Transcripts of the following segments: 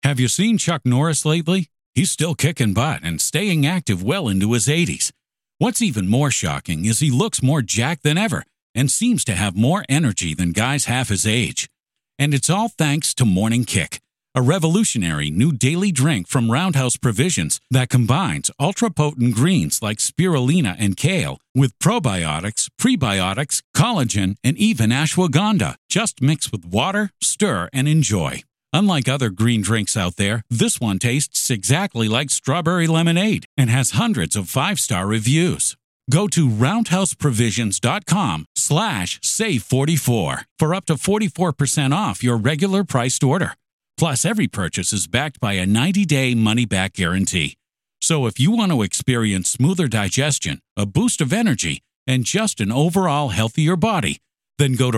Have you seen Chuck Norris lately? He's still kicking butt and staying active well into his 80s. What's even more shocking is he looks more jacked than ever and seems to have more energy than guys half his age. And it's all thanks to Morning Kick, a revolutionary new daily drink from Roundhouse Provisions that combines ultra-potent greens like spirulina and kale with probiotics, prebiotics, collagen, and even ashwagandha. Just mix with water, stir, and enjoy. Unlike other green drinks out there, this one tastes exactly like strawberry lemonade and has hundreds of 5-star reviews. Go to roundhouseprovisions.com/save44 for up to 44% off your regular priced order. Plus, every purchase is backed by a 90-day money-back guarantee. So if you want to experience smoother digestion, a boost of energy, and just an overall healthier body, then go to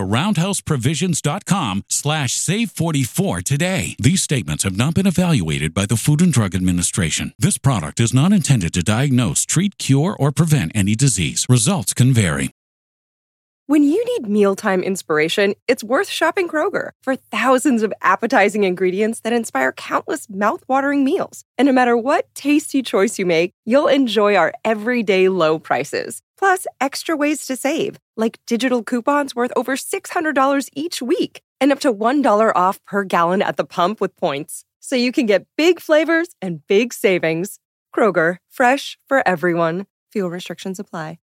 roundhouseprovisions.com/save44 today. These statements have not been evaluated by the Food and Drug Administration. This product is not intended to diagnose, treat, cure, or prevent any disease. Results can vary. When you need mealtime inspiration, it's worth shopping Kroger for thousands of appetizing ingredients that inspire countless mouth-watering meals. And no matter what tasty choice you make, you'll enjoy our everyday low prices. Plus, extra ways to save, like digital coupons worth over $600 each week and up to $1 off per gallon at the pump with points. So you can get big flavors and big savings. Kroger, fresh for everyone. Fuel restrictions apply.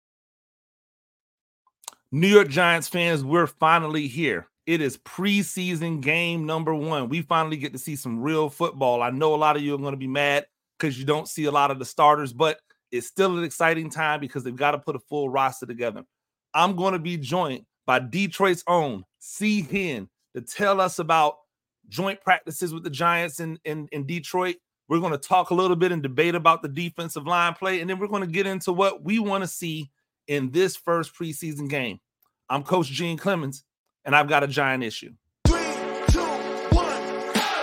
New York Giants fans, we're finally here. It is preseason game number 1. We finally get to see some real football. I know a lot of you are going to be mad because you don't see a lot of the starters, but it's still an exciting time because they've got to put a full roster together. I'm going to be joined by Detroit's own C. Hen to tell us about joint practices with the Giants in Detroit. We're going to talk a little bit and debate about the defensive line play, and then we're going to get into what we want to see in this first preseason game. I'm Coach Gene Clemens, and I've got a Giant issue. 3, 2, 1, go!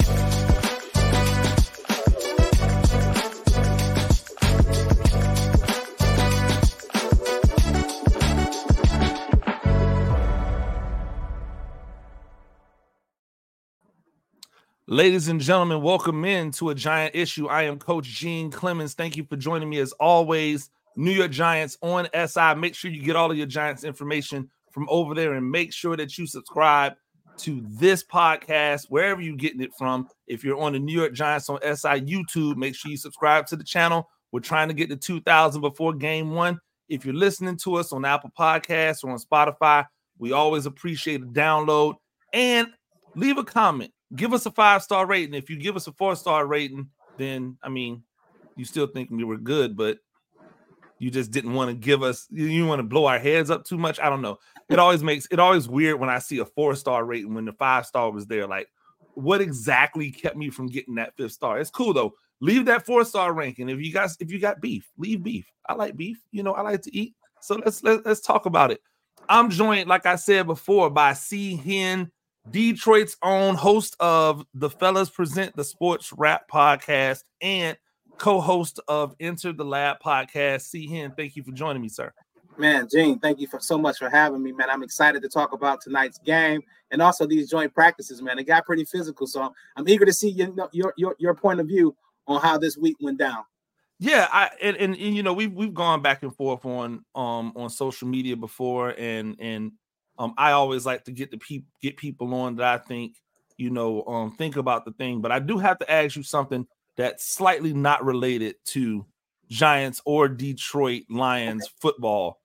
Ladies and gentlemen, welcome in to a Giant issue. I am Coach Gene Clemens. Thank you for joining me as always. New York Giants on SI. Make sure you get all of your Giants information from over there and make sure that you subscribe to this podcast, wherever you're getting it from. If you're on the New York Giants on SI YouTube, make sure you subscribe to the channel. We're trying to get to 2,000 before game 1. If you're listening to us on Apple Podcasts or on Spotify, we always appreciate a download and leave a comment. Give us a 5-star rating. If you give us a 4-star rating, then, I mean, you still think we were good, but you just didn't want to give us, you want to blow our heads up too much. I don't know. It always weird when I see a 4-star rating when the 5-star was there. Like, what exactly kept me from getting that 5th star? It's cool though. Leave that 4-star ranking. If you got beef, leave beef. I like beef. You know, I like to eat. So let's talk about it. I'm joined, like I said before, by C. Hen, Detroit's own host of the Fellas Present the Sports Rap podcast and co-host of Enter the Lab podcast. C. Hen, thank you for joining me, sir. Man, Gene, thank you so much for having me, man. I'm excited to talk about tonight's game and also these joint practices, man. It got pretty physical, so I'm eager to see your point of view on how this week went down. Yeah, and you know, we've gone back and forth on social media before, and I always like to get people on that I think, you know, think about the thing. But I do have to ask you something that's slightly not related to Giants or Detroit Lions football.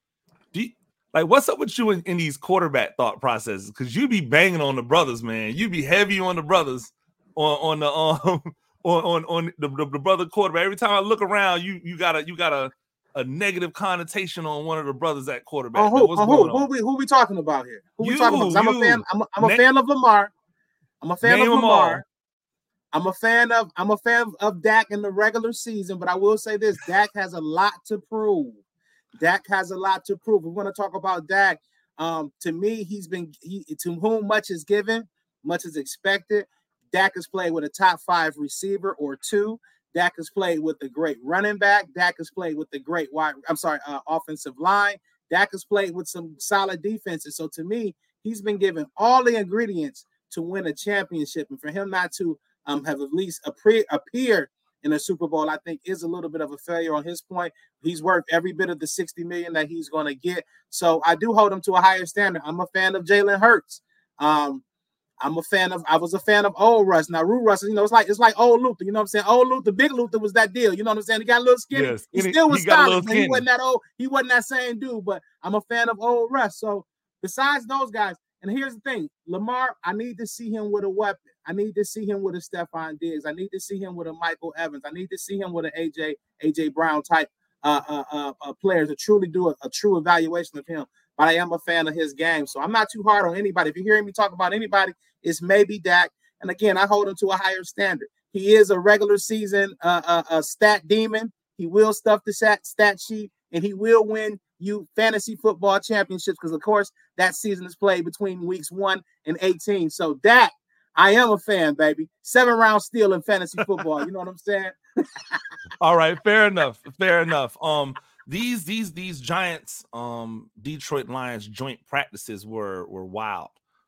What's up with you in these quarterback thought processes? Because you be banging on the brothers, man. You be heavy on the brothers on the brother quarterback. Every time I look around, you got a negative connotation on one of the brothers at quarterback. Who we talking about here? Who we talking about? I'm a fan of Lamar. I'm a fan of Lamar. I'm a fan of Dak in the regular season, but I will say this: Dak has a lot to prove. We're going to talk about Dak. To me, to whom much is given, much is expected. Dak has played with a top 5 receiver or 2. Dak has played with a great running back. Dak has played with a great offensive line. Dak has played with some solid defenses. So to me, he's been given all the ingredients to win a championship, and for him not to have at least appeared in a Super Bowl, I think is a little bit of a failure on his point. He's worth every bit of the $60 million that he's going to get. So I do hold him to a higher standard. I'm a fan of Jalen Hurts. I was a fan of old Russ. Now, Rude Russ, it's like old Luther. You know what I'm saying? Old Luther, big Luther was that deal. You know what I'm saying? He got a little skinny. Yes, he still was stylish, but he wasn't that old. He wasn't that same dude, but I'm a fan of old Russ. So besides those guys, and here's the thing, Lamar, I need to see him with a weapon. I need to see him with a Stephon Diggs. I need to see him with a Michael Evans. I need to see him with an AJ Brown type players to truly do a true evaluation of him. But I am a fan of his game, so I'm not too hard on anybody. If you're hearing me talk about anybody, it's maybe Dak. And again, I hold him to a higher standard. He is a regular season stat demon. He will stuff the stat sheet, and he will win you fantasy football championships because, of course, that season is played between weeks 1 and 18. So Dak, I am a fan, baby. 7-round steal in fantasy football. You know what I'm saying? All right, fair enough. These Giants, Detroit Lions joint practices were wild.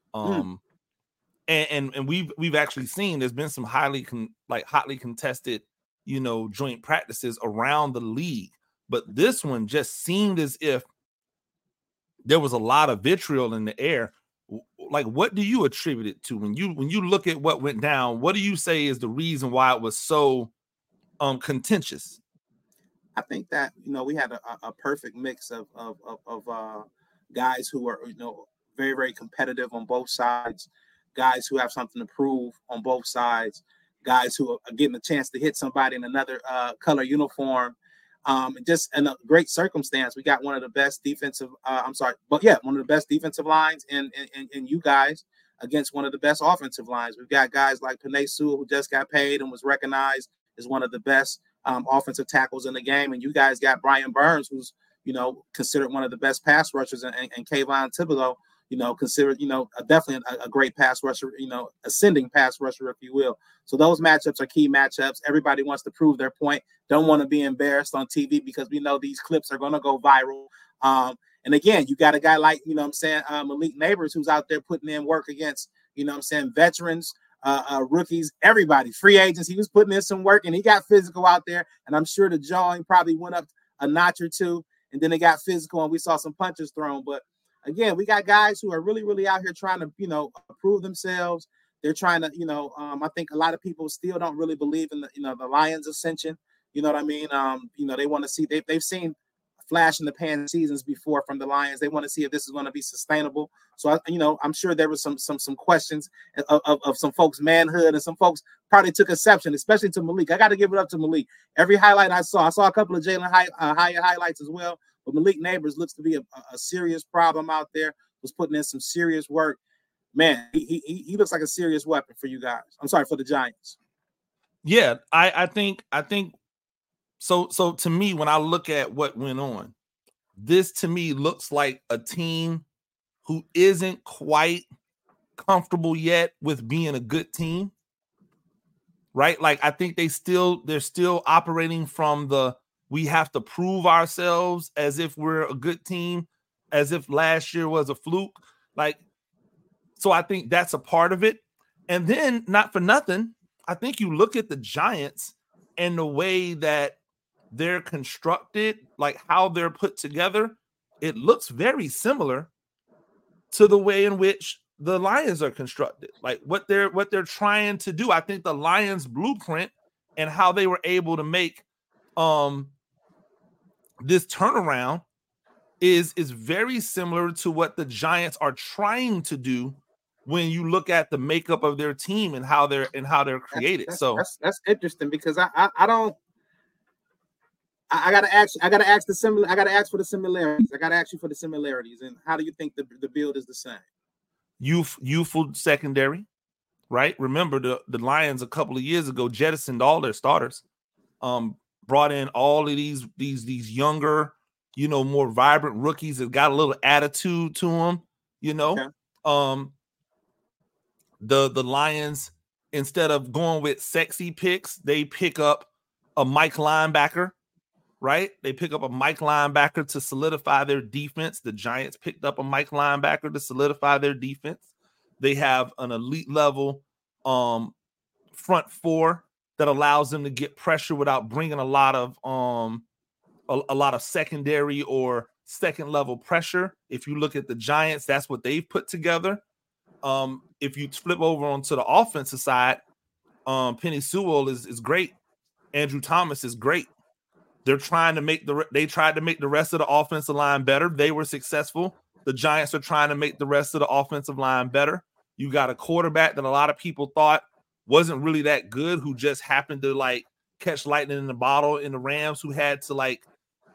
And we've actually seen there's been some hotly contested, joint practices around the league. But this one just seemed as if there was a lot of vitriol in the air. Like, what do you attribute it to when you look at what went down? What do you say is the reason why it was so contentious? I think that we had a perfect mix of guys who are very, very competitive on both sides, guys who have something to prove on both sides, guys who are getting a chance to hit somebody in another color uniform. Just in a great circumstance, we got one of the best defensive lines in you guys against one of the best offensive lines. We've got guys like Penei Sewell, who just got paid and was recognized as one of the best offensive tackles in the game. And you guys got Brian Burns, who's, considered one of the best pass rushers, and Kayvon Thibodeau, considered, definitely a great pass rusher, ascending pass rusher, if you will. So those matchups are key matchups. Everybody wants to prove their point. Don't want to be embarrassed on TV because we know these clips are going to go viral. And again, you got a guy like, Malik Neighbors, who's out there putting in work against, veterans, rookies, everybody, free agents. He was putting in some work and he got physical out there. And I'm sure the jawing probably went up a notch or two. And then they got physical and we saw some punches thrown. But again, we got guys who are really, really out here trying to, prove themselves. They're trying to, I think a lot of people still don't really believe in the Lions ascension. You know what I mean? They want to see, they've seen flash in the pan seasons before from the Lions. They want to see if this is going to be sustainable. So, I'm sure there was some questions of some folks' manhood, and some folks probably took exception, especially to Malik. I got to give it up to Malik. Every highlight I saw a couple of Jalen Hyatt highlights as well. But Malik Neighbors looks to be a serious problem out there. Was putting in some serious work. Man, he looks like a serious weapon for you guys. I'm sorry, for the Giants. Yeah, I think so. So to me, when I look at what went on, this to me looks like a team who isn't quite comfortable yet with being a good team, right? Like, I think they're still operating from we have to prove ourselves as if we're a good team, as if last year was a fluke. Like, so I think that's a part of it. And then, not for nothing, I think you look at the Giants and the way that they're constructed, like how they're put together, it looks very similar to the way in which the Lions are constructed. Like what they're trying to do. I think the Lions blueprint and how they were able to make this turnaround is very similar to what the Giants are trying to do when you look at the makeup of their team and how they're created. That's interesting because I gotta ask for the similarities. And how do you think the build is the same? Youthful secondary, right? Remember the Lions a couple of years ago jettisoned all their starters, brought in all of these younger, more vibrant rookies that got a little attitude to them, Okay. The Lions, instead of going with sexy picks, they pick up a Mike linebacker, right? They pick up a Mike linebacker to solidify their defense. The Giants picked up a Mike linebacker to solidify their defense. They have an elite level front four that allows them to get pressure without bringing a lot of secondary or second level pressure. If you look at the Giants, that's what they've put together. If you flip over onto the offensive side, Penny Sewell is great. Andrew Thomas is great. They tried to make the rest of the offensive line better. They were successful. The Giants are trying to make the rest of the offensive line better. You got a quarterback that a lot of people thought wasn't really that good, who just happened to like catch lightning in the bottle in the Rams, who had to like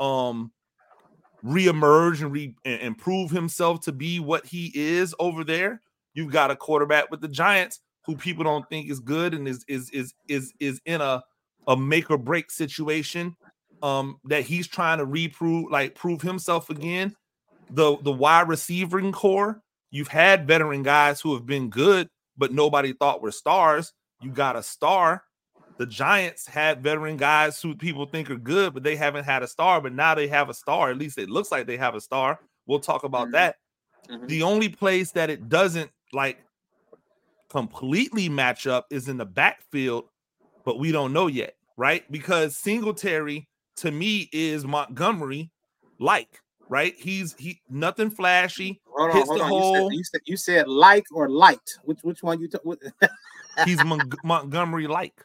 reemerge and prove himself to be what he is over there. You've got a quarterback with the Giants who people don't think is good and is in a make or break situation that he's trying to prove himself again. The wide receiving core, you've had veteran guys who have been good, but nobody thought were stars. You got a star. The Giants had veteran guys who people think are good, but they haven't had a star. But now they have a star. At least it looks like they have a star. We'll talk about that. The only place that it doesn't like completely match up is in the backfield, but we don't know yet, right? Because Singletary to me is Montgomery like, right? He nothing flashy. Hold on. You said like or light. Which one you took? He's Montgomery like.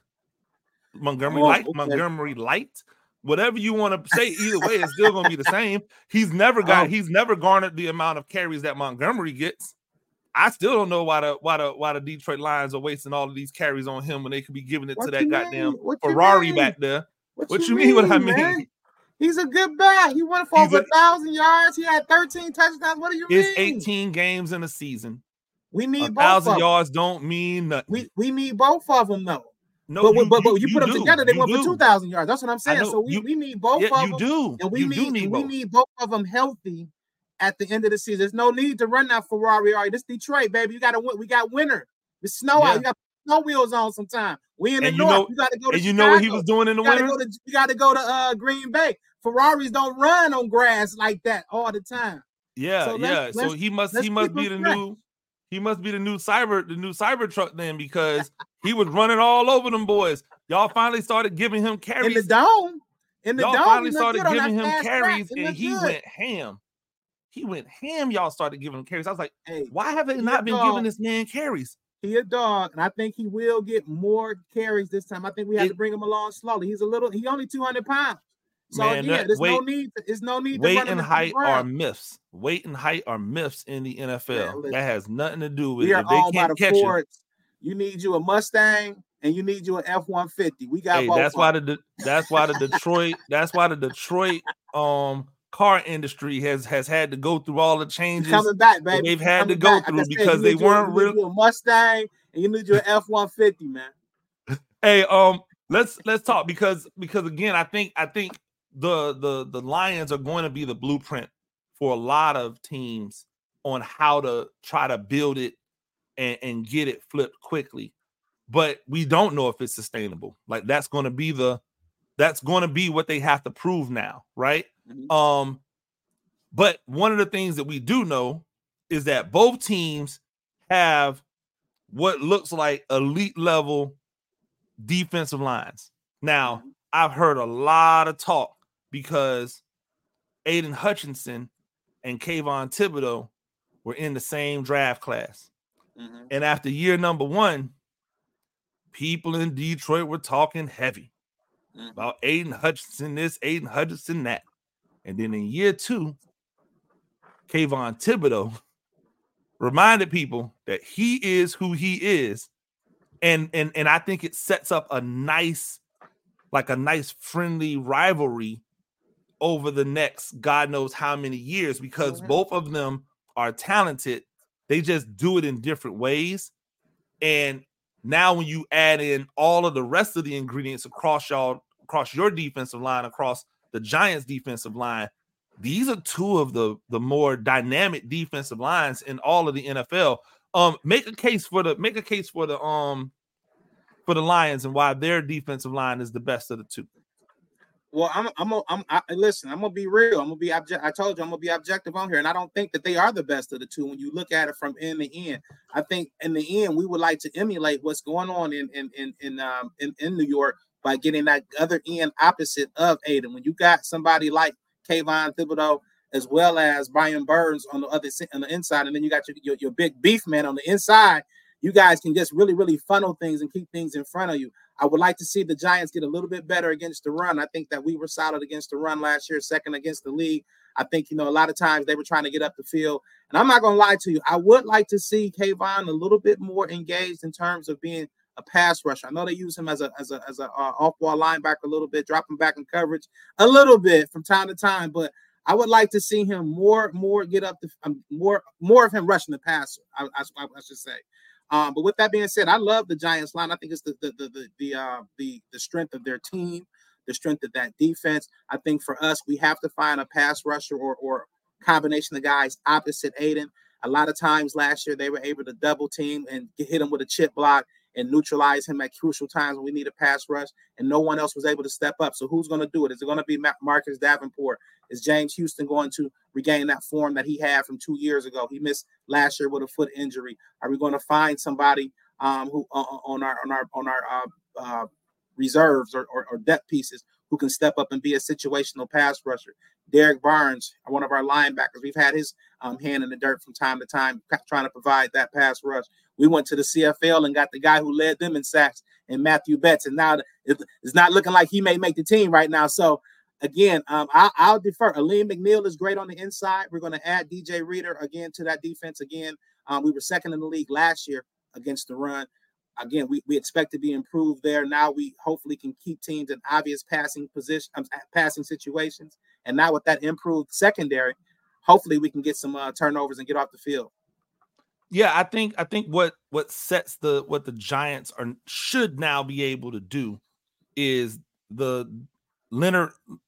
Montgomery light. Whatever you want to say, either way, it's still gonna be the same. He's never garnered the amount of carries that Montgomery gets. I still don't know why the Detroit Lions are wasting all of these carries on him when they could be giving it to that goddamn Ferrari back there. What you mean? What I mean? Man? He's a good back. He went for over 1,000 yards. He had 13 touchdowns. What do you mean? It's 18 games in a season. We need 1,000 yards don't mean nothing. We need both of them though. No, but you put them together, they went for 2,000 yards. That's what I'm saying. So we need both of them. You do. And we need both of them healthy at the end of the season. There's no need to run that Ferrari. All right, this Detroit, baby. You got to win. We got winter. It's snow out. You got snow wheels on sometime. We in the north. You got to go to Chicago. You know what he was doing in the winter? You got to go to Green Bay. Ferraris don't run on grass like that all the time. Yeah, so he must be the new. He must be the new Cybertruck then, because he was running all over them boys. Y'all finally started giving him carries. In the dome. Y'all finally started giving him carries, and he went ham. Y'all started giving him carries. I was like, hey, why have they not been giving this man carries? He a dog, and I think he will get more carries this time. I think we have to bring him along slowly. He only 200 pounds. So man, again, there's no need. Weight and height are myths. Weight and height are myths in the NFL. Man, that has nothing to do with it. If they can't catch you. You need you a Mustang and you need you an F-150. We got both. That's why the Detroit car industry has had to go through all the changes. Coming back, baby. They've had to go through because they weren't really a Mustang and you need you an F-150, man. Hey, let's talk because again, I think the Lions are going to be the blueprint for a lot of teams on how to try to build it and get it flipped quickly. But we don't know if it's sustainable. Like that's going to be what they have to prove now, right? Mm-hmm. But one of the things that we do know is that both teams have what looks like elite level defensive lines. Now, I've heard a lot of talk because Aiden Hutchinson and Kayvon Thibodeau were in the same draft class. Mm-hmm. And after year number 1, people in Detroit were talking heavy about Aiden Hutchinson this, Aiden Hutchinson that. And then in year 2, Kayvon Thibodeau reminded people that he is who he is. And I think it sets up a nice friendly rivalry over the next God knows how many years, because both of them are talented. They just do it in different ways. And now when you add in all of the rest of the ingredients across your defensive line, across the Giants defensive line, these are two of the more dynamic defensive lines in all of the NFL. Make a case for the Lions and why their defensive line is the best of the two. Well, listen, I'm gonna be real. I'm gonna be object. I told you I'm gonna be objective on here, and I don't think that they are the best of the two when you look at it from end to end. I think in the end we would like to emulate what's going on in New York by getting that other end opposite of Aiden. When you got somebody like Kayvon Thibodeau as well as Brian Burns on the inside, and then you got your big beef man on the inside. You guys can just really funnel things and keep things in front of you. I would like to see the Giants get a little bit better against the run. I think that we were solid against the run last year, second against the league. I think, a lot of times they were trying to get up the field. And I'm not going to lie to you. I would like to see Kayvon a little bit more engaged in terms of being a pass rusher. I know they use him as a off-ball linebacker a little bit, drop him back in coverage a little bit from time to time. But I would like to see him more get up more of him rushing the passer. I should say. But with that being said, I love the Giants line. I think it's the strength of their team, the strength of that defense. I think for us, we have to find a pass rusher or combination of guys opposite Aiden. A lot of times last year, they were able to double team and hit him with a chip block and neutralize him at crucial times when we need a pass rush, and no one else was able to step up. So who's going to do it? Is it going to be Marcus Davenport? Is James Houston going to regain that form that he had from 2 years ago? He missed last year with a foot injury. Are we going to find somebody who on our reserves or depth pieces who can step up and be a situational pass rusher? Derek Barnes, one of our linebackers, we've had his hand in the dirt from time to time, trying to provide that pass rush. We went to the CFL and got the guy who led them in sacks, and Matthew Betts, and now it's not looking like he may make the team right now. So, again, I'll defer. Aleem McNeil is great on the inside. We're going to add DJ Reader again to that defense again. We were second in the league last year against the run. Again, we expect to be improved there. Now we hopefully can keep teams in obvious passing situations. And now with that improved secondary, hopefully we can get some turnovers and get off the field. Yeah, I think what sets what the Giants should now be able to do is the Leonard,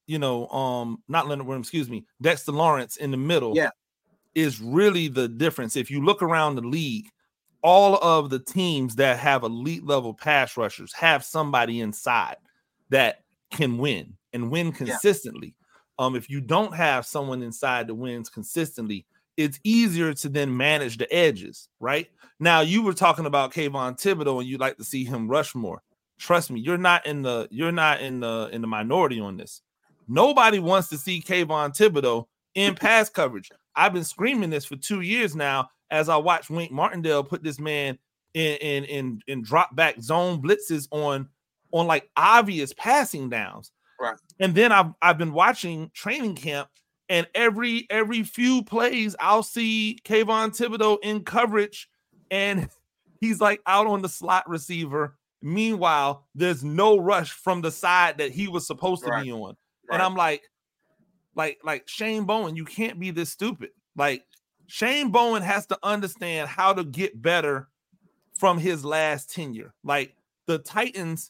not Leonard Williams, Dexter Lawrence in the middle. Yeah, is really the difference. If you look around the league, all of the teams that have elite level pass rushers have somebody inside that can win and win consistently. Yeah. If you don't have someone inside that wins consistently, it's easier to then manage the edges, right? Now, you were talking about Kayvon Thibodeau and you'd like to see him rush more. Trust me, you're not in the minority on this. Nobody wants to see Kayvon Thibodeau in pass coverage. I've been screaming this for 2 years now as I watch Wink Martindale put this man in drop back zone blitzes on like obvious passing downs. Right. And then I've been watching training camp, and every few plays I'll see Kayvon Thibodeau in coverage and he's like out on the slot receiver. Meanwhile, there's no rush from the side that he was supposed to be on. Right. And I'm like Shane Bowen, you can't be this stupid. Like, Shane Bowen has to understand how to get better from his last tenure. Like, the Titans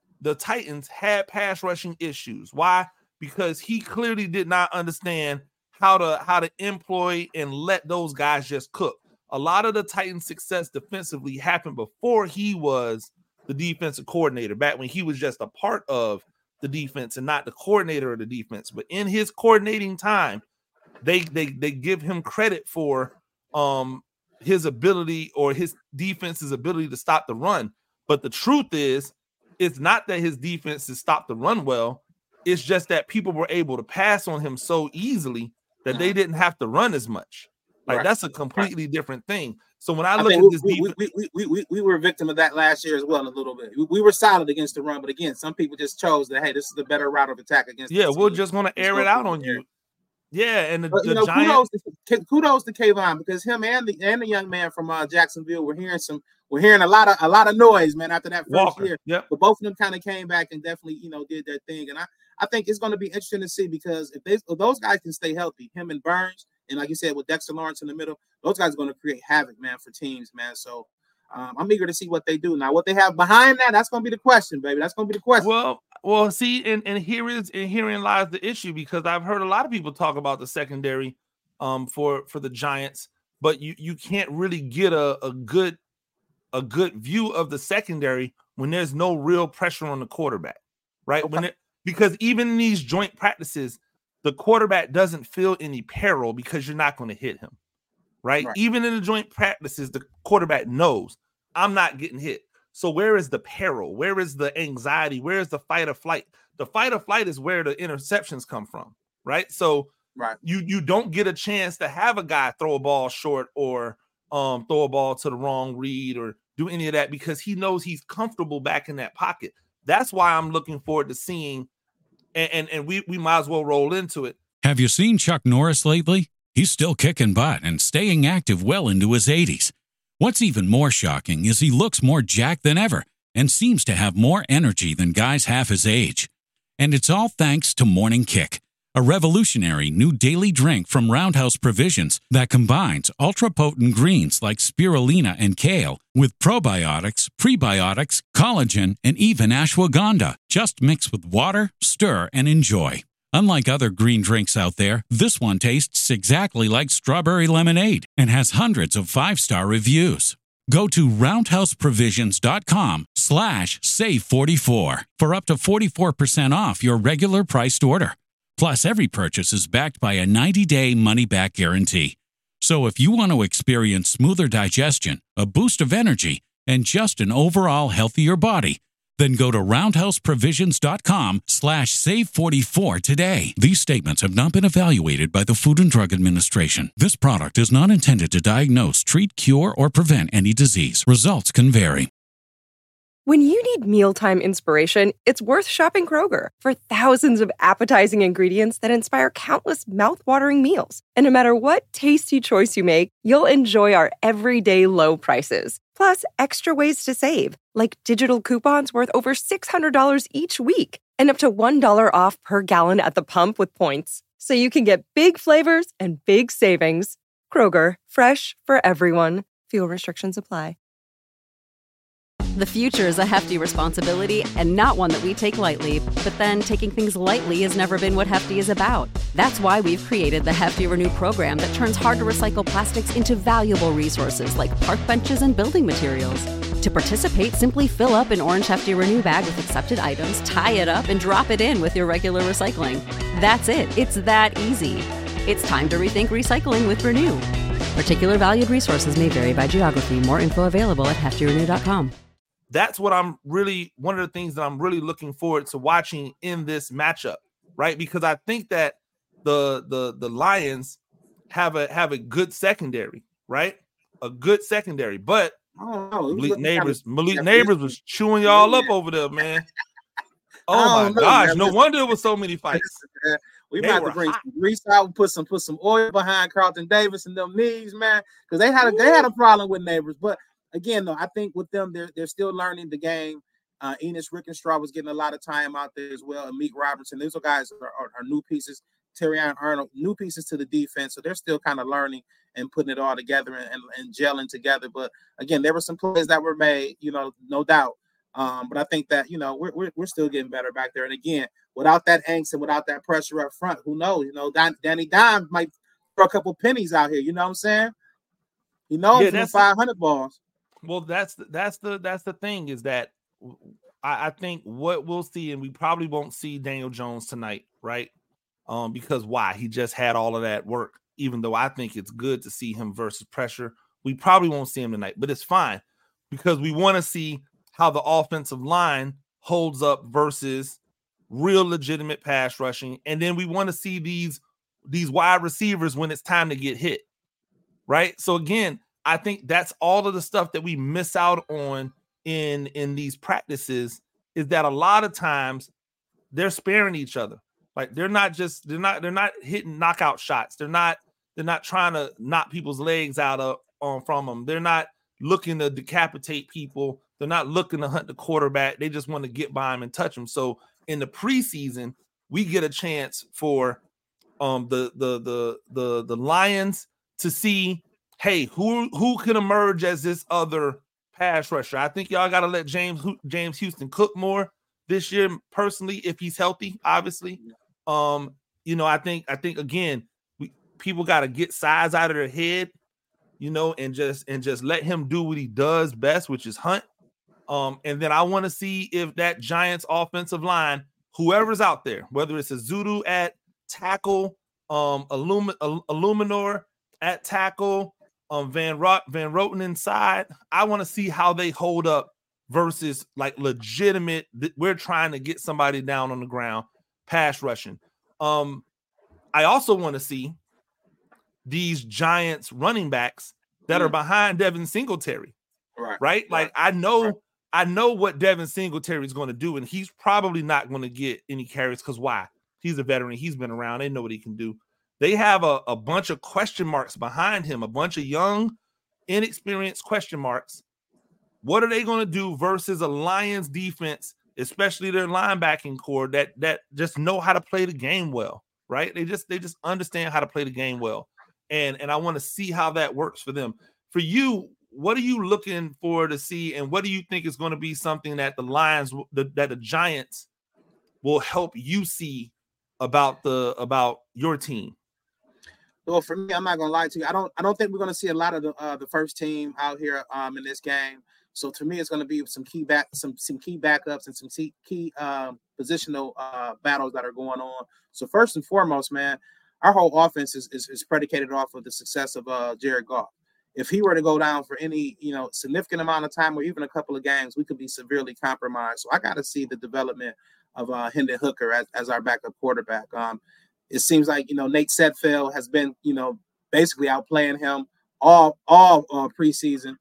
had pass rushing issues. Why? Because he clearly did not understand how to employ and let those guys just cook. A lot of the Titans' success defensively happened before he was the defensive coordinator, back when he was just a part of the defense and not the coordinator of the defense. But in his coordinating time, they give him credit for his ability or his defense's ability to stop the run. But the truth is, it's not that his defense has stopped the run well. It's just that people were able to pass on him so easily that they didn't have to run as much. Like, that's a completely different thing. So when I look at this defense, we were a victim of that last year as well a little bit. We were solid against the run, but again, some people just chose that, hey, this is the better route of attack against. Yeah, we're just going to air it out on you. Yeah, and the Giants, kudos to Kayvon, because him and the young man from Jacksonville, we're hearing a lot of noise, man, after that first year. Yep. But both of them kind of came back and definitely did their thing, and I think it's going to be interesting to see, because if those guys can stay healthy, him and Burns, and like you said, with Dexter Lawrence in the middle, those guys are going to create havoc, man, for teams, man. So I'm eager to see what they do. Now, what they have behind that's going to be the question, baby. That's going to be the question. Well, see, and herein lies the issue, because I've heard a lot of people talk about the secondary for the Giants, but you can't really get a good view of the secondary when there's no real pressure on the quarterback, right? Okay. Because even in these joint practices, the quarterback doesn't feel any peril because you're not going to hit him, right? Even in the joint practices, the quarterback knows I'm not getting hit. So where is the peril? Where is the anxiety? Where is the fight or flight? The fight or flight is where the interceptions come from, right? So you don't get a chance to have a guy throw a ball short or throw a ball to the wrong read or do any of that because he knows he's comfortable back in that pocket. That's why I'm looking forward to seeing, and we might as well roll into it. Have you seen Chuck Norris lately? He's still kicking butt and staying active well into his 80s. What's even more shocking is he looks more jacked than ever and seems to have more energy than guys half his age. And it's all thanks to Morning Kick, a revolutionary new daily drink from Roundhouse Provisions that combines ultra-potent greens like spirulina and kale with probiotics, prebiotics, collagen, and even ashwagandha. Just mix with water, stir, and enjoy. Unlike other green drinks out there, this one tastes exactly like strawberry lemonade and has hundreds of 5-star reviews. Go to roundhouseprovisions.com/save44 for up to 44% off your regular priced order. Plus, every purchase is backed by a 90-day money-back guarantee. So if you want to experience smoother digestion, a boost of energy, and just an overall healthier body, then go to roundhouseprovisions.com/save44 today. These statements have not been evaluated by the Food and Drug Administration. This product is not intended to diagnose, treat, cure, or prevent any disease. Results can vary. When you need mealtime inspiration, it's worth shopping Kroger for thousands of appetizing ingredients that inspire countless mouth-watering meals. And no matter what tasty choice you make, you'll enjoy our everyday low prices. Plus, extra ways to save, like digital coupons worth over $600 each week and up to $1 off per gallon at the pump with points. So you can get big flavors and big savings. Kroger, fresh for everyone. Fuel restrictions apply. The future is a hefty responsibility and not one that we take lightly. But then taking things lightly has never been what Hefty is about. That's why we've created the Hefty Renew program that turns hard-to-recycle plastics into valuable resources like park benches and building materials. To participate, simply fill up an orange Hefty Renew bag with accepted items, tie it up, and drop it in with your regular recycling. That's it. It's that easy. It's time to rethink recycling with Renew. Particular valued resources may vary by geography. More info available at heftyrenew.com. That's what one of the things that I'm really looking forward to watching in this matchup, right? Because I think that the Lions have a good secondary, right? A good secondary, but Malik Neighbors was chewing y'all up over there, man. Oh my gosh, man. No wonder there was so many fights. We might have to bring some grease out, put some oil behind Carlton Davis and them knees, man, because they had a problem with Neighbors, but. Again, though, I think with them, they're still learning the game. Enos Rickenstraw was getting a lot of time out there as well. And Meek Robertson, those are guys are new pieces. Terrion Arnold, new pieces to the defense. So they're still kind of learning and putting it all together and gelling together. But again, there were some plays that were made, no doubt. But I think that, we're still getting better back there. And again, without that angst and without that pressure up front, who knows? Danny Dimes might throw a couple pennies out here. You know what I'm saying? He knows from the 500 balls. Well, that's the thing is that I think what we'll see, and we probably won't see Daniel Jones tonight, right? Because why? He just had all of that work. Even though I think it's good to see him versus pressure, we probably won't see him tonight, but it's fine because we want to see how the offensive line holds up versus real legitimate pass rushing, and then we want to see these wide receivers when it's time to get hit, right? So again. I think that's all of the stuff that we miss out on in these practices is that a lot of times they're sparing each other. Like they're not hitting knockout shots. They're not trying to knock people's legs out from them. They're not looking to decapitate people. They're not looking to hunt the quarterback. They just want to get by him and touch him. So in the preseason, we get a chance for the Lions to see. Hey, who can emerge as this other pass rusher? I think y'all got to let James Houston cook more this year, personally, if he's healthy, obviously. I think again, people got to get size out of their head, and just let him do what he does best, which is hunt. And then I want to see if that Giants offensive line whoever's out there, whether it's Ezeudu at tackle, Illuminor at tackle, Van Roten inside. I want to see how they hold up versus like legitimate. We're trying to get somebody down on the ground, pass rushing. I also want to see these Giants running backs that are behind Devin Singletary. Right? Like I know what Devin Singletary is going to do, and he's probably not going to get any carries because why? He's a veteran. He's been around. They know what he can do. They have a bunch of question marks behind him, a bunch of young, inexperienced question marks. What are they going to do versus a Lions defense, especially their linebacking core that just know how to play the game well, right? They just understand how to play the game well. And I want to see how that works for them. For you, what are you looking for to see, and what do you think is going to be something that the Lions, that the Giants will help you see about your team? Well, for me, I'm not gonna lie to you. I don't think we're gonna see a lot of the first team out here in this game. So to me, it's gonna be some key backups and some key positional battles that are going on. So first and foremost, man, our whole offense is predicated off of the success of Jared Goff. If he were to go down for any significant amount of time or even a couple of games, we could be severely compromised. So I got to see the development of Hendon Hooker as our backup quarterback. It seems like Nate Sudfeld has been basically outplaying him all preseason.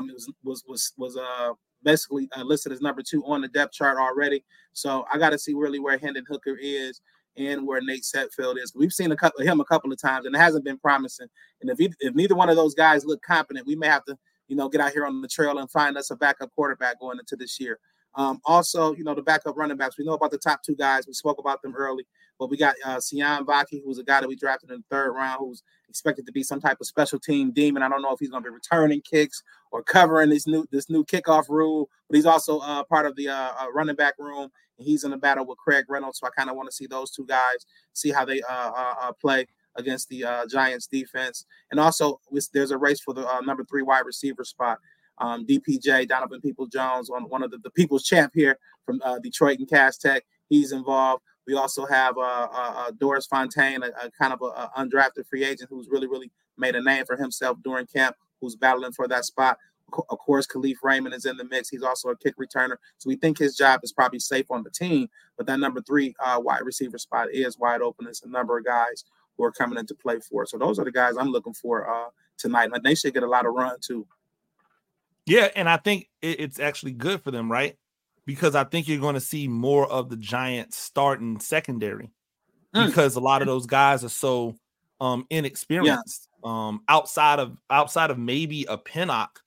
Was basically listed as number 2 on the depth chart already. So I got to see really where Hendon Hooker is and where Nate Sudfeld is. We've seen him a couple of times, and it hasn't been promising. And if neither one of those guys look competent, we may have to get out here on the trail and find us a backup quarterback going into this year. Also, the backup running backs. We know about the top 2 guys. We spoke about them early. But we got Sian Vaki, who's a guy that we drafted in the 3rd round, who's expected to be some type of special team demon. I don't know if he's going to be returning kicks or covering this new kickoff rule, but he's also part of the running back room, and he's in a battle with Craig Reynolds. So I kind of want to see those 2 guys, see how they play against the Giants defense. And also, there's a race for the number 3 wide receiver spot. DPJ, Donovan Peoples-Jones, on one of the People's Champ here from Detroit and Cass Tech. He's involved. We also have Doris Fontaine, a kind of a undrafted free agent who's really made a name for himself during camp, who's battling for that spot. Of course, Khalif Raymond is in the mix. He's also a kick returner. So we think his job is probably safe on the team. But that number 3 wide receiver spot is wide open. There's a number of guys who are coming into play for it. So those are the guys I'm looking for tonight. And they should get a lot of run, too. Yeah, and I think it's actually good for them, right? Because I think you're going to see more of the Giants starting secondary because a lot of those guys are so inexperienced. Yeah. Outside of maybe a Pinnock,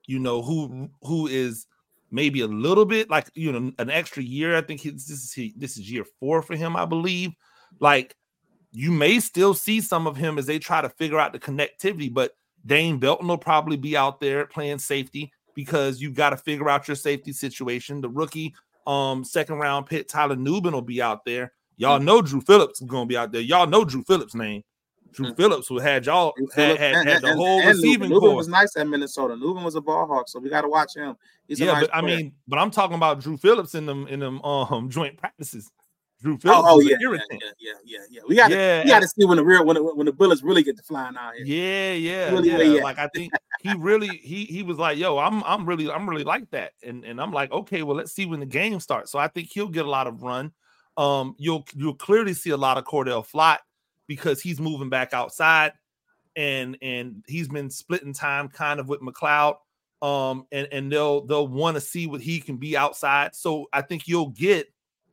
who is maybe a little bit like an extra year. I think this is year 4 for him, I believe. Like you may still see some of him as they try to figure out the connectivity, but Dane Belton will probably be out there playing safety, because you got to figure out your safety situation. The rookie 2nd round pick Tyler Nubin will be out there. Y'all know Drew Phillips is going to be out there. Y'all know Drew Phillips' name. Drew Phillips, who had y'all had the whole receiving core. Nubin was nice at Minnesota. Nubin was a ball hawk, so we got to watch him. He's a nice player. But I'm talking about Drew Phillips in them joint practices. Drew Phillips yeah. We got to see when the bullets really get to flying out here. Yeah. Like I think he was like, yo, I'm really like that, and I'm like, okay, well, let's see when the game starts. So I think he'll get a lot of run. You'll clearly see a lot of Cordell Flott because he's moving back outside, and he's been splitting time kind of with McLeod. And they'll want to see what he can be outside. So I think you'll get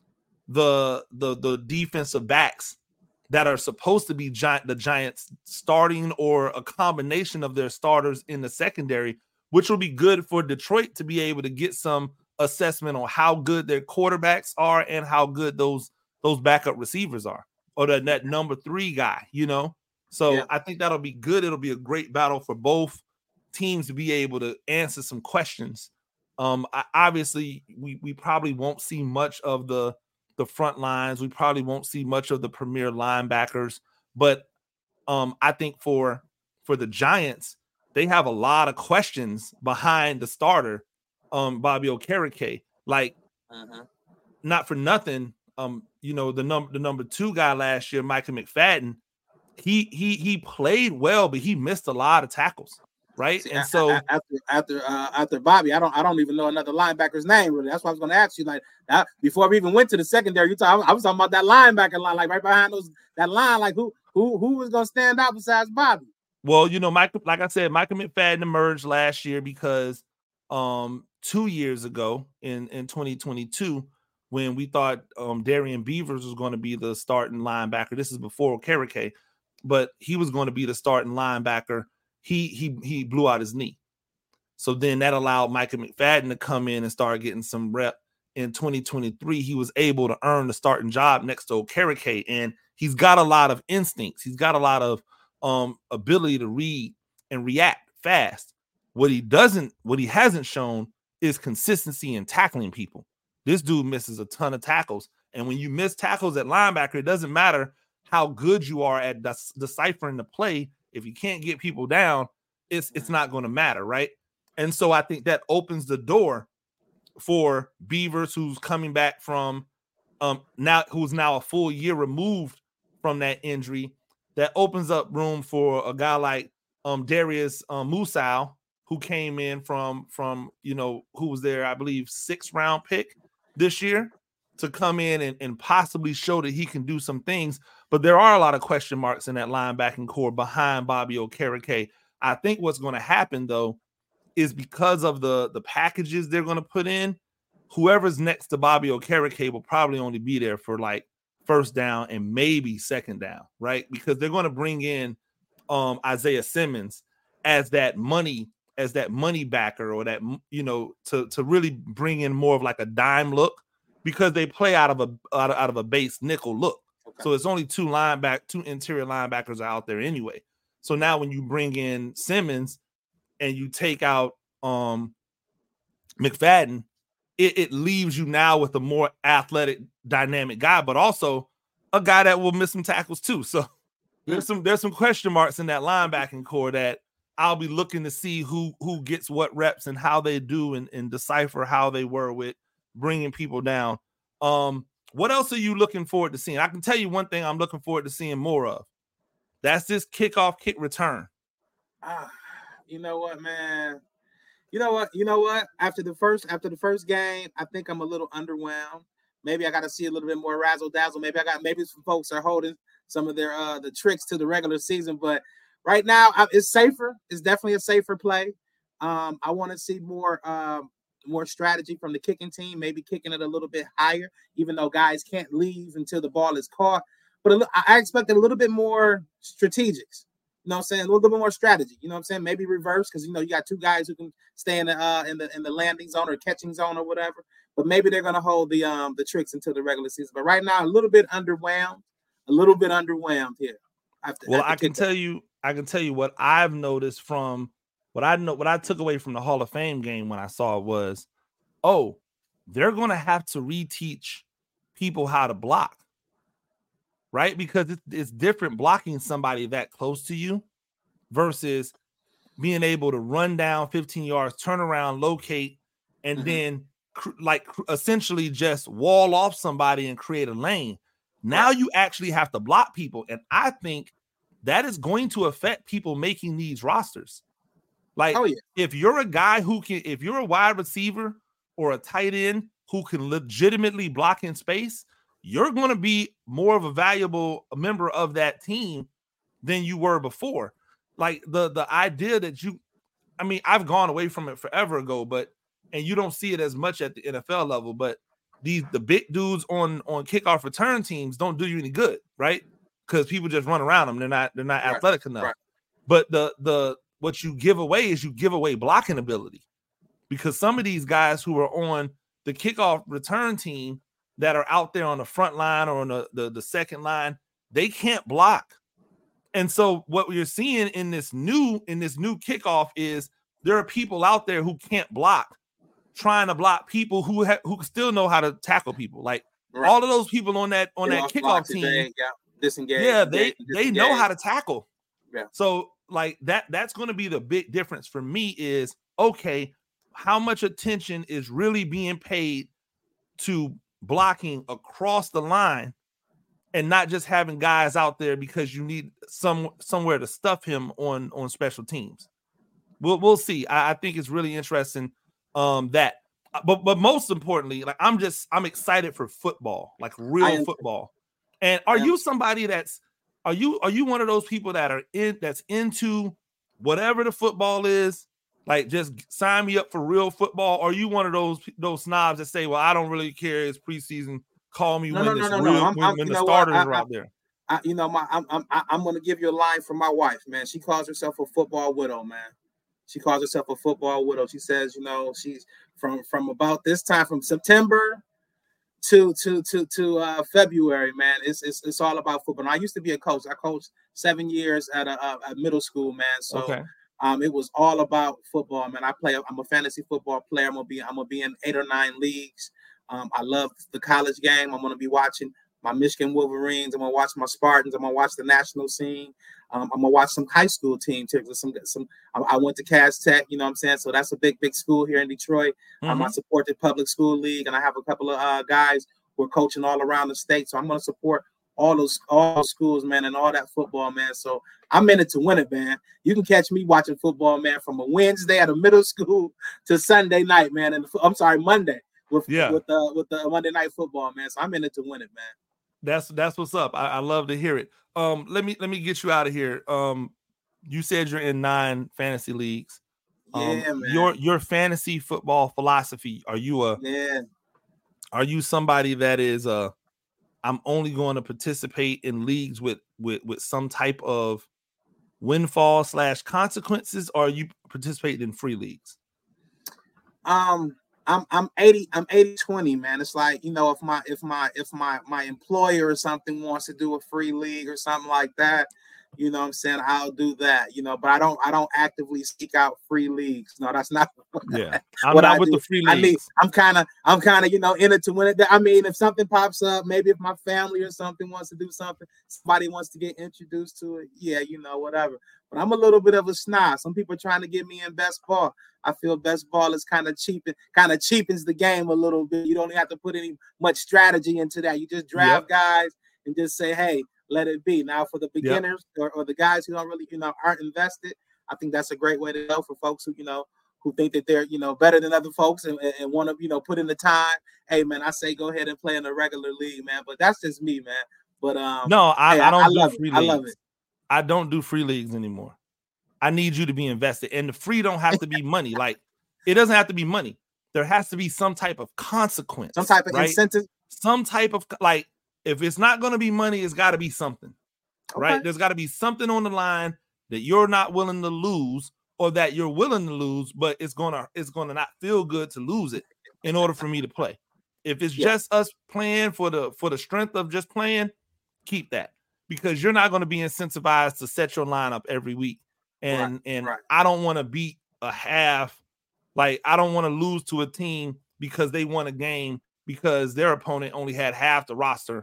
the defensive backs that are supposed to be the Giants starting or a combination of their starters in the secondary, which will be good for Detroit to be able to get some assessment on how good their quarterbacks are and how good those backup receivers are, or that number 3 guy, So yeah. I think that'll be good. It'll be a great battle for both teams to be able to answer some questions. Obviously, we probably won't see much of the front lines. We probably won't see much of the premier linebackers, but I think for the Giants, they have a lot of questions behind the starter, Bobby Okereke. Like, not for nothing, the number 2 guy last year, Micah McFadden, he played well, but he missed a lot of tackles, right? See, and so after Bobby, I don't even know another linebacker's name really. That's why I was going to ask you. Like that, before we even went to the secondary, I was talking about that linebacker line, like right behind that line. Like who was going to stand out besides Bobby? Well, Micah, like I said, Micah McFadden emerged last year because 2 years ago in 2022, when we thought Darian Beavers was going to be the starting linebacker. This is before Okereke, but he was going to be the starting linebacker. He blew out his knee. So then that allowed Micah McFadden to come in and start getting some rep. In 2023, he was able to earn the starting job next to Okereke, and he's got a lot of instincts. He's got a lot of ability to read and react fast. What he hasn't shown is consistency in tackling people. This dude misses a ton of tackles. And when you miss tackles at linebacker, it doesn't matter how good you are at deciphering the play. If you can't get people down, it's not going to matter, right? And so I think that opens the door for Beavers, who's coming back from who's now a full year removed from that injury. That opens up room for a guy like Darius Musow, who came in from who was there, I believe, 6th round pick this year, to come in and possibly show that he can do some things. But there are a lot of question marks in that linebacking core behind Bobby Okereke. I think what's going to happen, though, is because of the packages they're going to put in, whoever's next to Bobby Okereke will probably only be there for like first down and maybe second down, right? Because they're going to bring in Isaiah Simmons as that money backer, or that, to really bring in more of like a dime look, because they play out of a base nickel look. Okay. So it's only two interior linebackers out there anyway. So now when you bring in Simmons and you take out McFadden, it leaves you now with a more athletic, dynamic guy, but also a guy that will miss some tackles too. So there's some question marks in that linebacking core that I'll be looking to see who gets what reps and how they do and decipher how they were with bringing people down. What else are you looking forward to seeing? I can tell you one thing I'm looking forward to seeing more of. That's this kickoff kick return. You know what, man? You know what? After the first game, I think I'm a little underwhelmed. Maybe I got to see a little bit more razzle dazzle. Maybe some folks are holding some of their the tricks to the regular season, but right now it's safer. It's definitely a safer play. I want to see more strategy from the kicking team, maybe kicking it a little bit higher, even though guys can't leave until the ball is caught. But I expected a little bit more strategics. You know what I'm saying? A little bit more strategy. You know what I'm saying? Maybe reverse, because you got two guys who can stay in the landing zone or catching zone or whatever. But maybe they're gonna hold the tricks until the regular season. But right now, a little bit underwhelmed here. I can tell you what I've noticed from what I took away from the Hall of Fame game when I saw it was, they're gonna have to reteach people how to block. Right? Because it's different blocking somebody that close to you versus being able to run down 15 yards, turn around, locate, and then essentially just wall off somebody and create a lane. Now you actually have to block people. And I think that is going to affect people making these rosters. Like, if you're a guy if you're a wide receiver or a tight end who can legitimately block in space, you're going to be more of a valuable member of that team than you were before. Like the idea that I've gone away from it forever ago, and you don't see it as much at the NFL level, but the big dudes on kickoff return teams don't do you any good, right? Because people just run around them. They're not athletic enough. Right. But what you give away is you give away blocking ability, because some of these guys who are on the kickoff return team that are out there on the front line or on the second line, they can't block. And so what you're seeing in this new kickoff is there are people out there who can't block, trying to block people who still know how to tackle people. Like all of those people on that kickoff team, disengage. They know how to tackle. Yeah. So like that's going to be the big difference for me is, how much attention is really being paid to blocking across the line and not just having guys out there because you need somewhere to stuff him on special teams. We'll see. I think it's really interesting that. But most importantly, like I'm excited for football, like real football. And are you somebody are you one of those people that's into whatever the football is? Like, just sign me up for real football. Or are you one of those snobs that say, well, I don't really care, it's preseason, call me when the starters are out there? I'm going to give you a line from my wife, man. She calls herself a football widow, man. She calls herself a football widow. She says, she's from about this time, from September to February, man. It's all about football. And I used to be a coach. I coached 7 years at a middle school, man. So okay. It was all about football, man. I'm a fantasy football player. I'm gonna be in 8 or 9 leagues. I love the college game. I'm gonna be watching my Michigan Wolverines. I'm gonna watch my Spartans. I'm gonna watch the national scene. I'm gonna watch some high school teams. I went to Cass Tech, you know what I'm saying? So that's a big I here in Detroit. Mm-hmm. I support the public school league, and I have a couple of guys who are coaching all around the state. So I'm gonna support all those schools, man, and all that football, man. So I'm in it to win it, man. You can catch me watching football, man, from a Wednesday at a middle school to Sunday night, man. And Monday with the Monday night football, man. So I'm in it to win it, man. That's what's up. I love to hear it. Let me get you out of here. You said you're in 9 fantasy leagues. Yeah, man. Your fantasy football philosophy. Are you somebody that is I'm only going to participate in leagues with some type of windfall / consequences, or are you participating in free leagues? I'm 80-20, man. It's like, if my employer or something wants to do a free league or something like that, you know what I'm saying, I'll do that, but I don't actively seek out free leagues. No, that's not I'm not with the free leagues. I'm kind of in it to win it. I mean, if something pops up, maybe if my family or something wants to do something, somebody wants to get introduced to it, whatever. But I'm a little bit of a snob. Some people are trying to get me in best ball. I feel best ball is kind of cheapens the game a little bit. You don't have to put much strategy into that. You just draft guys and just say, hey, let it be. Now, for the beginners or the guys who don't really, aren't invested, I think that's a great way to go for folks who, who think that they're, better than other folks and want to, put in the time. Hey, man, I say go ahead and play in a regular league, man. But that's just me, man. But no, I don't do free leagues. I love it. I don't do free leagues anymore. I need you to be invested, and the free don't have to be money. Like, it doesn't have to be money. There has to be some type of consequence, some type of incentive, some type of like. If it's not going to be money, it's got to be something, right? There's got to be something on the line that you're not willing to lose, or that you're willing to lose, but it's gonna not feel good to lose it in order for me to play. If it's just us playing for the strength of just playing, keep that, because you're not going to be incentivized to set your lineup every week. And I don't want to beat a half. Like, I don't want to lose to a team because they won a game because their opponent only had half the roster,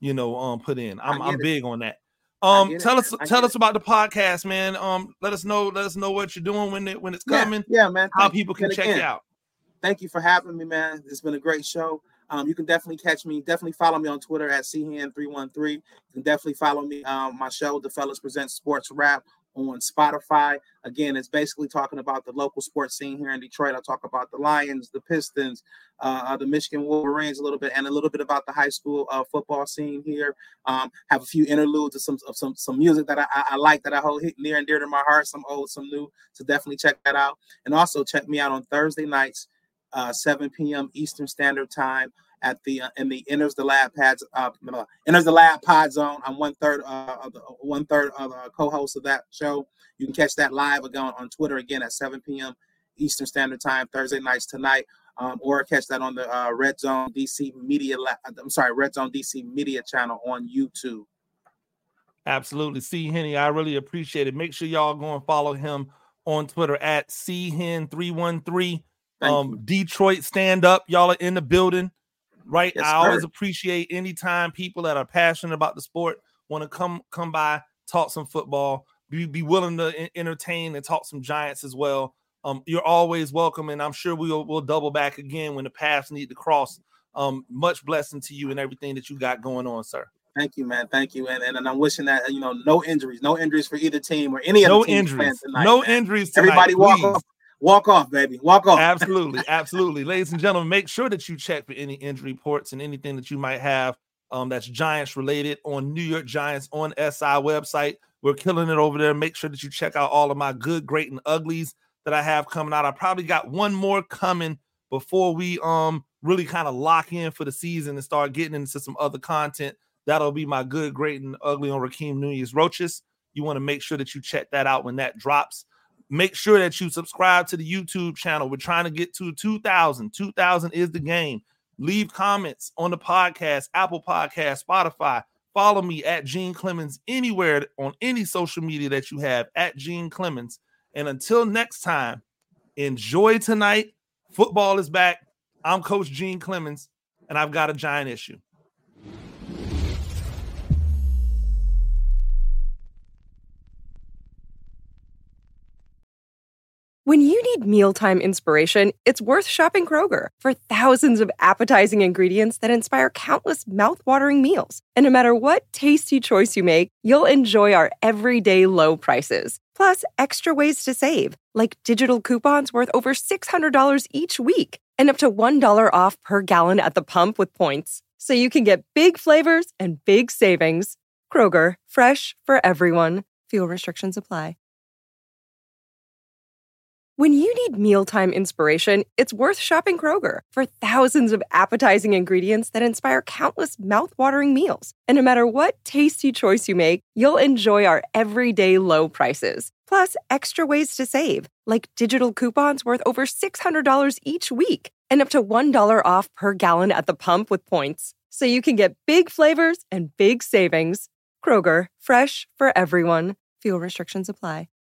put in. I'm big on that. Tell us about the podcast, man. Let us know what you're doing when it's coming. Yeah, man. How people can check you out. Thank you for having me, man. It's been a great show. You can definitely catch me. Definitely follow me on Twitter at CHan313. You can definitely follow me. My show, The Fellas Present Sports Rap, on Spotify. Again, it's basically talking about the local sports scene here in Detroit. I talk about the Lions, the Pistons, the Michigan Wolverines a little bit, and a little bit about the high school football scene here. Have a few interludes of some music that I like, that I hold near and dear to my heart, some old, some new. So definitely check that out. And also check me out on Thursday nights, 7 p.m. Eastern Standard Time at the in the Enters the Lab Pod Zone. I'm one third of the co-host of that show. You can catch that live again on Twitter again at 7 p.m. Eastern Standard Time Thursday nights tonight, or catch that on the Red Zone DC Media channel on YouTube. Absolutely, C Henny, I really appreciate it. Make sure y'all go and follow him on Twitter at CHen313. Detroit stand up, y'all are in the building. Right. Yes, I always appreciate anytime people that are passionate about the sport want to come by, talk some football, be willing to entertain and talk some Giants as well. You're always welcome, and I'm sure we'll double back again when the paths need to cross Much blessing to you and everything that you got going on, sir. Thank you, man. Thank you. And I'm wishing that, no injuries for either team or any other team. No injuries tonight. Everybody walk off, baby. Walk off. Absolutely. Absolutely. Ladies and gentlemen, make sure that you check for any injury reports and anything that you might have that's Giants related on New York Giants on SI website. We're killing it over there. Make sure that you check out all of my good, great, and uglies that I have coming out. I probably got one more coming before we really kind of lock in for the season and start getting into some other content. That'll be my good, great, and ugly on Rakeem Nunez-Roches. You want to make sure that you check that out when that drops. Make sure that you subscribe to the YouTube channel. We're trying to get to 2,000. 2,000 is the game. Leave comments on the podcast, Apple Podcast, Spotify. Follow me at Gene Clemens anywhere on any social media that you have, at Gene Clemens. And until next time, enjoy tonight. Football is back. I'm Coach Gene Clemens, and I've got a giant issue. When you need mealtime inspiration, it's worth shopping Kroger for thousands of appetizing ingredients that inspire countless mouth-watering meals. And no matter what tasty choice you make, you'll enjoy our everyday low prices. Plus, extra ways to save, like digital coupons worth over $600 each week and up to $1 off per gallon at the pump with points. So you can get big flavors and big savings. Kroger, fresh for everyone. Fuel restrictions apply. When you need mealtime inspiration, it's worth shopping Kroger for thousands of appetizing ingredients that inspire countless mouth-watering meals. And no matter what tasty choice you make, you'll enjoy our everyday low prices. Plus, extra ways to save, like digital coupons worth over $600 each week and up to $1 off per gallon at the pump with points. So you can get big flavors and big savings. Kroger, fresh for everyone. Fuel restrictions apply.